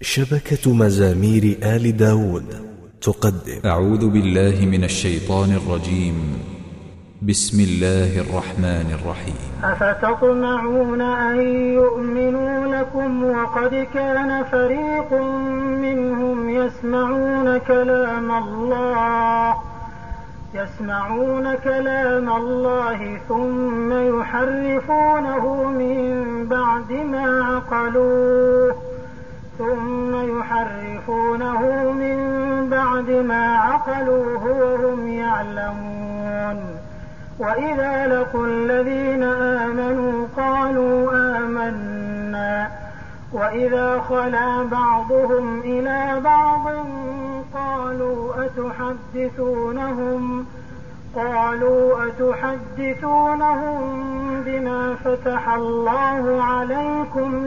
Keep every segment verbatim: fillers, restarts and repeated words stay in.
شبكة مزامير آل داود تقدم. أعوذ بالله من الشيطان الرجيم. بسم الله الرحمن الرحيم. أفتطمعون أن يؤمنوا لكم وقد كان فريق منهم يسمعون كلام الله يسمعون كلام الله ثم يحرفونه من بعد ما عقلوه ثم يحرفونه من بعد ما عقلوه وهم يعلمون. وإذا لقوا الذين آمنوا قالوا آمنا وإذا خلا بعضهم إلى بعض قالوا أتحدثونهم قالوا أتحدثونهم بما فتح الله عليكم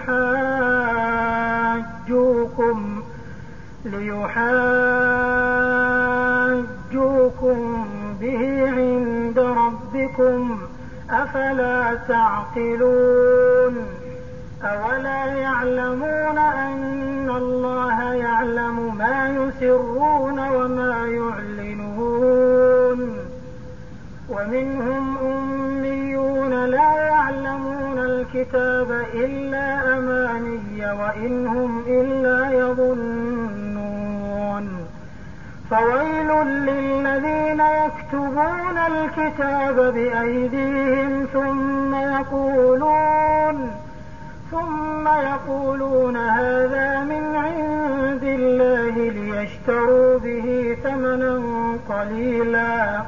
ليحاجوكم ليحاجوكم به عند ربكم أفلا تعقلون. أولا يعلمون أن الله يعلم ما يسرون وما يعلنون. ومنهم أميون لا يعلمون الكتاب إلا أماني وإن هم إلا يظنون. فويل للذين يكتبون الكتاب بأيديهم ثم يقولون ثم يقولون هذا من عند الله ليشتروا به ثمنا قليلا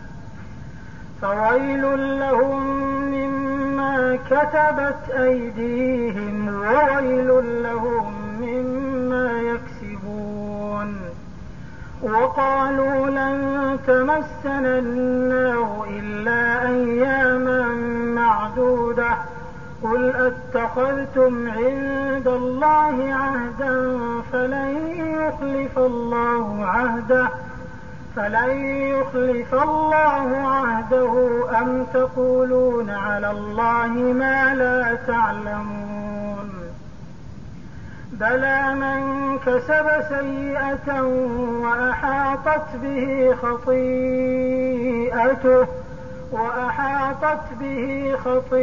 فويل لهم مما كتبت أيديهم وويل لهم مما يكسبون. وقالوا لن تمسنا النار إلا أياما معدودة قل أتخذتم عند الله عهدا فلن يخلف الله عهده فلن يخلف الله عهده أم تقولون على الله ما لا تعلمون. بلى من كسب سيئة وأحاطت به خطيئته وأحاطت به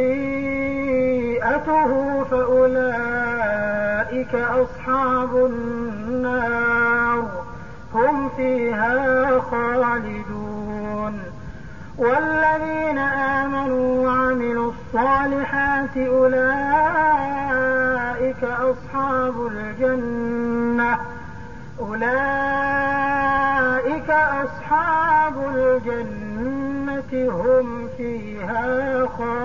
خطيئته فأولئك أصحاب النار هم فيها خالدون. والذين آمنوا وعملوا الصالحات أولئك أصحاب الجنة أولئك أصحاب الجنة هم فيها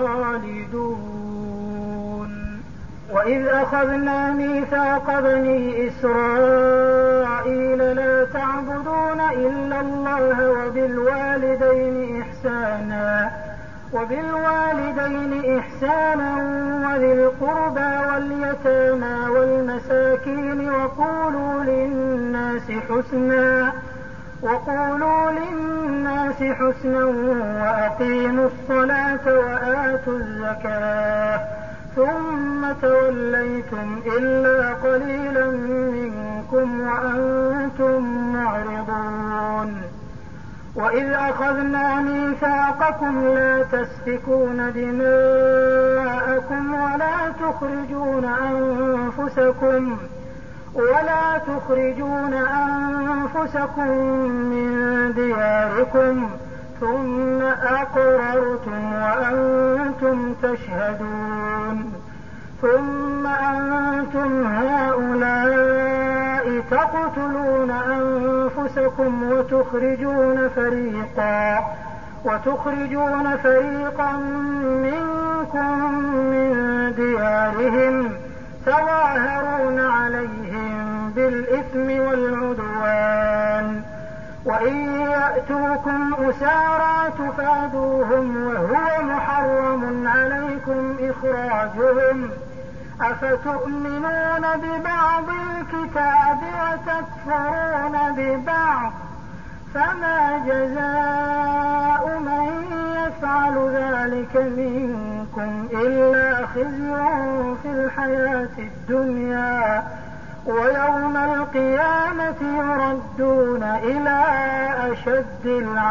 خالدون. وإذ أخذنا ميثاق بني إسرائيل لا تعبدون إلا الله وبالوالدين إحسانا وبالوالدين إحسانا وذي القربى واليتامى والمساكين وقولوا للناس حسنا وقولوا للناس حسنا وأقيموا الصلاة وآتوا الزكاة ثم توليتم إلا قليلا منكم وأنتم معرضون. وإذ أخذنا ميثاقكم لا تسفكون دماءكم ولا تخرجون أنفسكم ولا تخرجون أنفسكم من دياركم ثم أقررتم وأنتم تشهدون. ثم أنتم هؤلاء تقتلون أنفسكم وتخرجون فريقا وتخرجون فريقا منكم من ديارهم تظاهرون عليهم بالإثم والعدوان وإن يأتوكم أسارى تفادوهم وهو محرم عليكم إخراجهم أفتؤمنون ببعض الكتاب وتكفرون ببعض فما جزاء من يفعل ذلك منكم إلا خزي في الحياة الدنيا ويوم القيامة يردون إلى أشد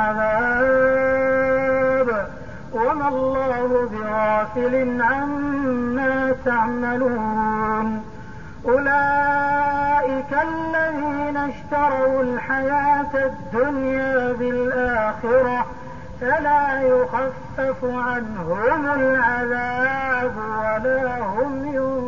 العذاب وما الله بغافل عما تعملون. أولئك الذين اشتروا الحياة الدنيا بالآخرة فلا يخفف عنهم العذاب ولا هم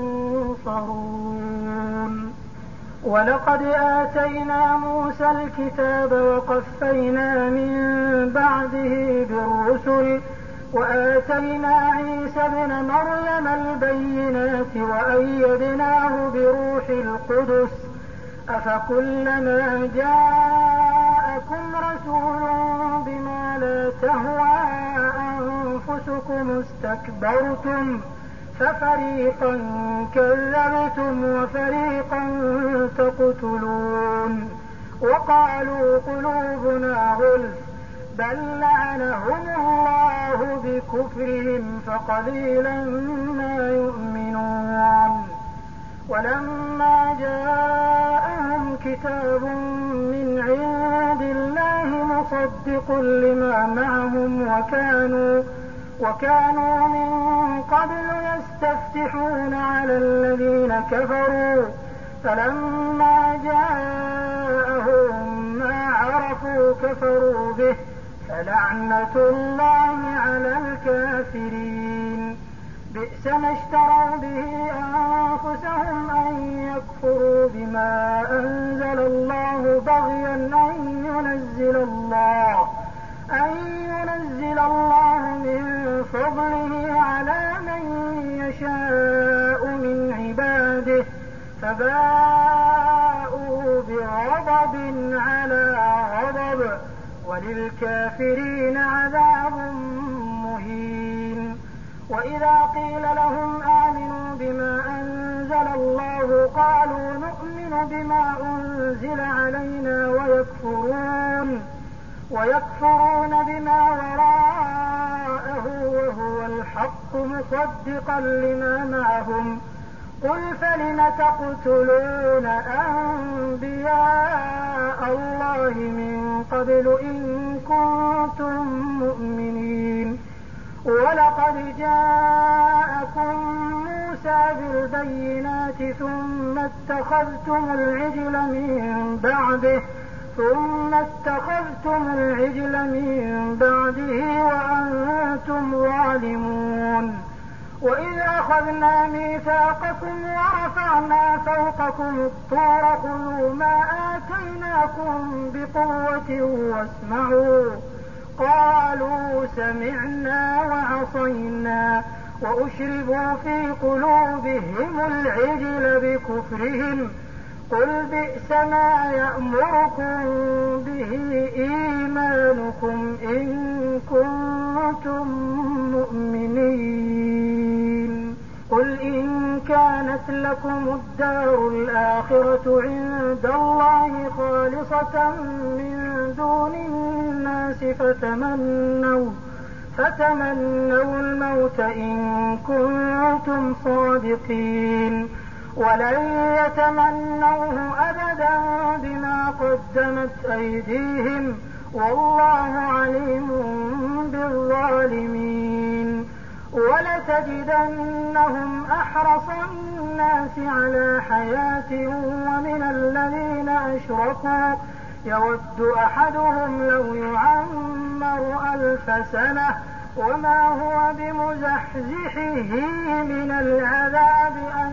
ينصرون. ولقد آتينا موسى الكتاب وقفينا من بعده بالرسل وآتينا عيسى ابن مريم البينات وأيدناه بروح القدس أفكلما جاءكم رسول بما لا تهوى أنفسكم استكبرتم ففريقا كذبتم وفريقا تقتلون. وقالوا قلوبنا غلف بل لعنهم الله بكفرهم فقليلا ما يؤمنون. ولما جاءهم كتاب من عند الله مصدق لما معهم وكانوا وكانوا من قبل يستفتحون على الذين كفروا فلما جاءهم ما عرفوا كفروا به فلعنة الله على الكافرين. بئس ما اشتروا به أنفسهم أن يكفروا بما أنزل الله بغيا أن ينزل الله أن ينزل الله من فضله على من يشاء من عباده فباءوا بغضب على غضب وللكافرين عذاب مهين. وإذا قيل لهم آمنوا بما أنزل الله قالوا نؤمن بما أنزل علينا ويكفرون ويكفرون بما وراءه وهو الحق مصدقا لما معهم قل فلم تقتلون أنبياء الله من قبل إن كنتم مؤمنين. ولقد جاءكم موسى بالبينات ثم اتخذتم العجل من بعده ثم اتخذتم العجل من بعده وأنتم ظالمون. وإذ أخذنا ميثاقكم ورفعنا فوقكم الطور خذوا ما آتيناكم بقوة واسمعوا قالوا سمعنا وعصينا وأشربوا في قلوبهم العجل بكفرهم قل بئس ما يأمركم به إيمانكم إن كنتم مؤمنين. قل إن كانت لكم الدار الآخرة عند الله خالصة من دون الناس فتمنوا فتمنوا الموت إن كنتم صادقين ولن يتمنوه أبدا بما قدمت أيديهم والله عليم بالظالمين. ولتجدنهم أحرص الناس على حياة ومن الذين أشركوا يود أحدهم لو يعمر ألف سنة وما هو بمزحزحه من العذاب أن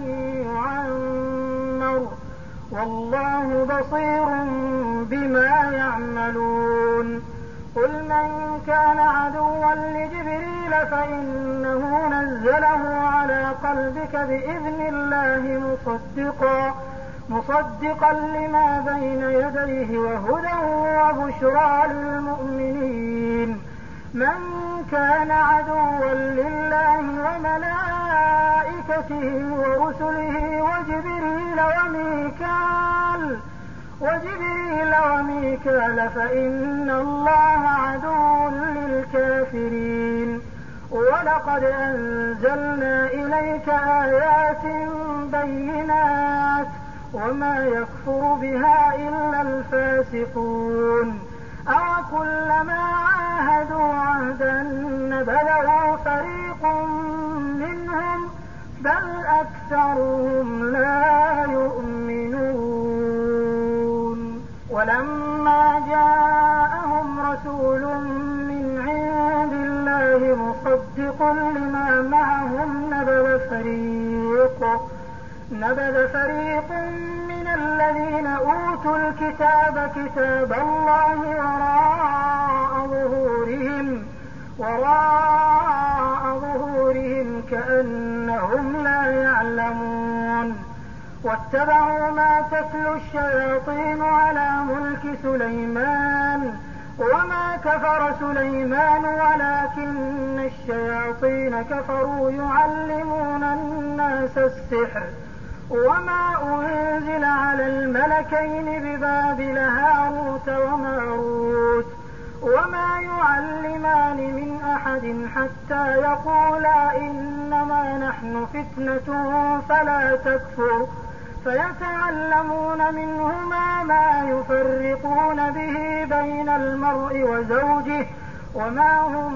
يعمر والله بصير بما يعملون. قل من كان عدوا لجبريل فإنه نزله على قلبك بإذن الله مصدقا مصدقا لما بين يديه وهدى وبشرى للمؤمنين. من كان عدوا لله وملائكته ورسله وجبريل وميكال وجبريل وميكال فإن الله عدو للكافرين. ولقد أنزلنا إليك آيات بينات وما يكفر بها إلا الفاسقون أوكلما عاهدوا عهدا نبذه فريق منهم بل أكثرهم لا يؤمنون ولما جاءهم رسول من عند الله مصدق لما معهم نبذ فريق نبذ فريق من الذين أوتوا الكتاب كتاب الله وراء ظهورهم وراء ظهورهم كأنهم لا يعلمون واتبعوا ما تتلو الشياطين على ملك سليمان وما كفر سليمان ولكن الشياطين كفروا يعلمون الناس السحر وما أنزل على الملكين ببابل هاروت وماروت وما يعلمان من أحد حتى يقولا إنما نحن فتنة فلا تكفر فيتعلمون منهما ما يفرقون به بين المرء وزوجه وما هم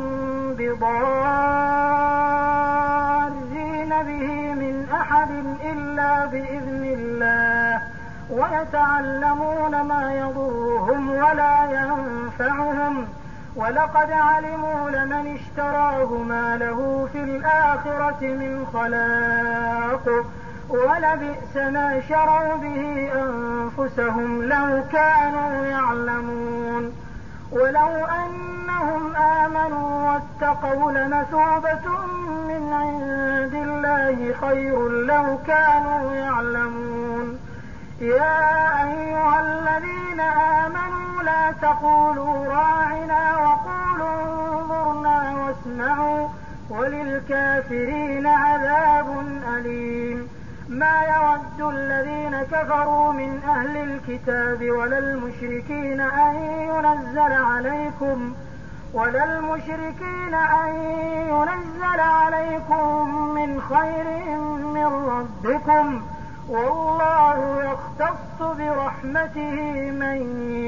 بضارين به من أحد إلا بإذن الله ويتعلمون ما يضرهم ولا ينفعهم ولقد علموا لمن اشتراه ما له في الآخرة من خلاق ولبئس ما شروا به أنفسهم لو كانوا يعلمون ولو أنهم آمنوا واتقوا لمثوبة من عند الله خير لو كانوا يعلمون يا أيها الذين آمنوا لا تقولوا راعنا وقولوا انظرنا واسمعوا وللكافرين عذاب أليم ما يود الذين كفروا من أهل الكتاب ولا المشركين أن ينزل عليكم ولا المشركين أن ينزل عليكم من خير من ربكم والله يختص برحمته من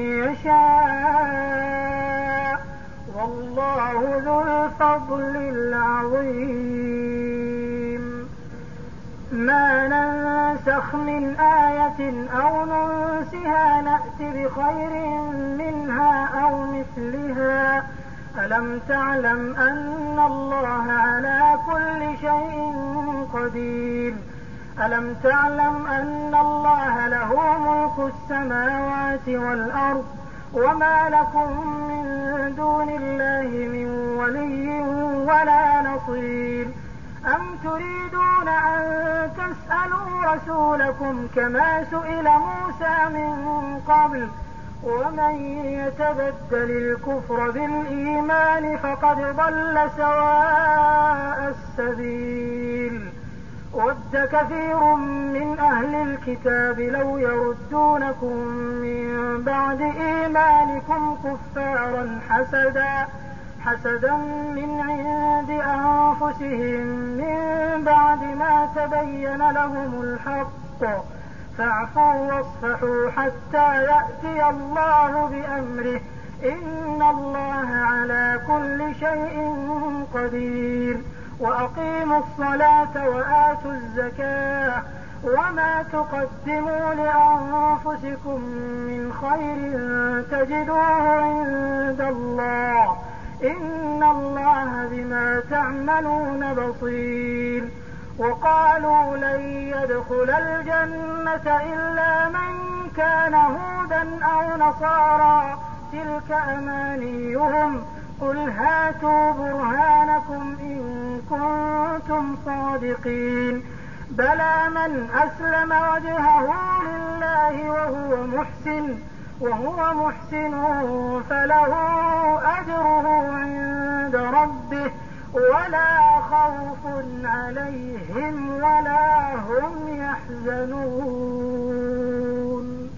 يشاء والله ذو الفضل العظيم ما ننسخ من آية أو ننسها نأت بخير منها أو مثلها ألم تعلم أن الله على كل شيء قدير ألم تعلم أن الله له ملك السماوات والأرض وما لكم من دون الله من ولي ولا نصير أم تريدون أن تسألوا رسولكم كما سئل موسى من قبل ومن يتبدل الكفر بالإيمان فقد ضل سواء السبيل ود كثير من أهل الكتاب لو يردونكم من بعد إيمانكم كفارا حسدا حسدا من عند أنفسهم من بعد ما تبين لهم الحق فاعفوا واصفحوا حتى يأتي الله بأمره إن الله على كل شيء قدير وأقيموا الصلاة وآتوا الزكاة وما تقدموا لأنفسكم من خير تجدوه عند الله إن الله بما تعملون بصير وقالوا لن يدخل الجنة إلا من كان هودا أو نصارى تلك أمانيهم قل هاتوا برهانكم إن كنتم صادقين بلى من أسلم وجهه لله وهو محسن وهو محسن فله أجره عند ربه ولا خوف عليهم ولا هم يحزنون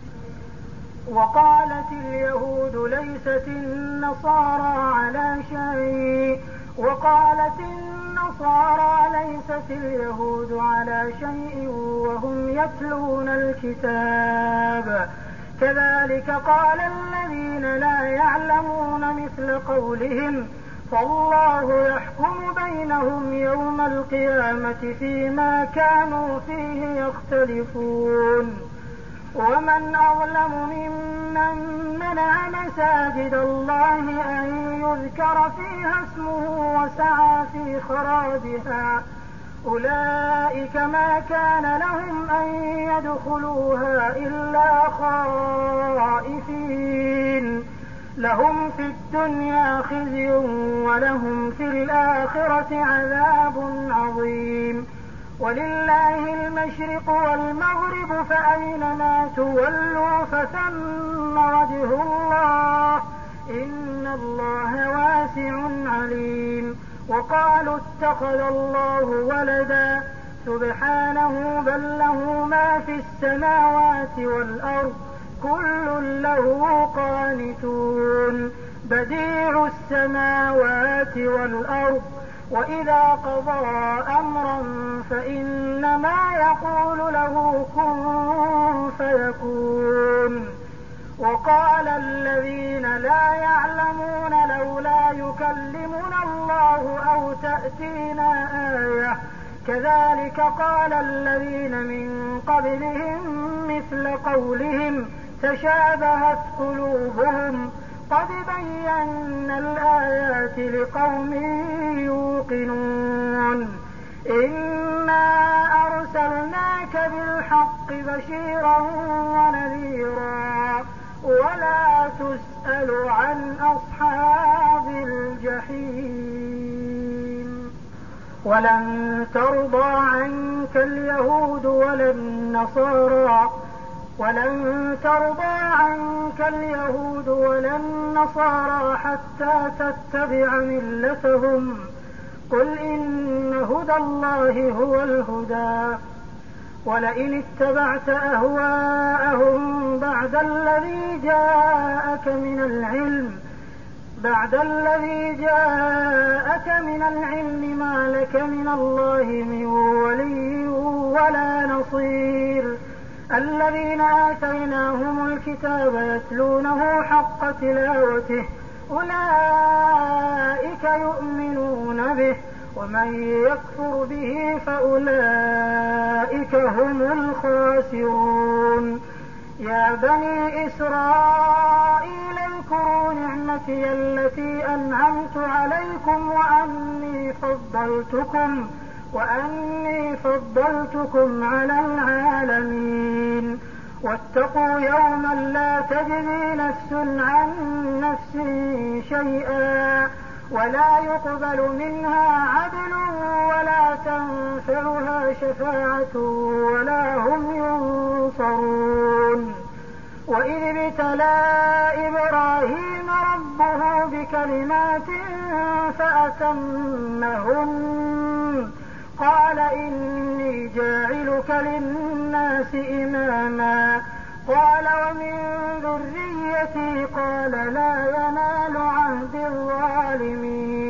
وقالت اليهود ليست النصارى على شيء وقالت النصارى ليست اليهود على شيء وهم يتلون الكتاب كذلك قال الذين لا يعلمون مثل قولهم فالله يحكم بينهم يوم القيامة فيما كانوا فيه يختلفون ومن أظلم ممن منع مساجد الله أن يذكر فيها اسمه وسعى في خرابها أولئك ما كان لهم أن يدخلوها إلا خائفين لهم في الدنيا خزي ولهم في الآخرة عذاب عظيم ولله المشرق والمغرب فأينما تولوا فثم وجه الله إن الله واسع عليم وقالوا اتخذ الله ولدا سبحانه بل له ما في السماوات والأرض كل له قانتون بديع السماوات والأرض وإذا قضى أمرا فإنما يقول له كن فيكون وقال الذين لا يعلمون لولا يكلمنا الله أو تأتينا آية كذلك قال الذين من قبلهم مثل قولهم تشابهت قلوبهم قد بينا الآيات لقوم يوقنون إنا أرسلناك بالحق بشيرا ونذيرا ولا تسأل عن أصحاب الجحيم ولن ترضى عنك اليهود ولا النصارى ولن ترضى عنك اليهود ولا النصارى حتى تتبع ملتهم قل إن هدى الله هو الهدى ولئن اتبعت أهواءهم بعد الذي جاءك من العلم بعد الذي جاءك من العلم ما لك من الله من ولي ولا نصير الذين آتيناهم الكتاب يتلونه حق تلاوته أولئك يؤمنون به ومن يكفر به فأولئك هم الخاسرون يا بني إسرائيل اذكروا نعمتي التي أنعمت عليكم وأني فضلتكم وأني فضلتكم على العالمين واتقوا يوما لا تجزي نفس عن نفس شيئا ولا يقبل منها عدل ولا تنفعها شفاعة ولا هم ينصرون وإذ ابتلى إبراهيم ربه بكلمات فأتمهن قال إني جاعلك للناس إماما قال ومن ذريتي قال لا ينال عهد الظالمين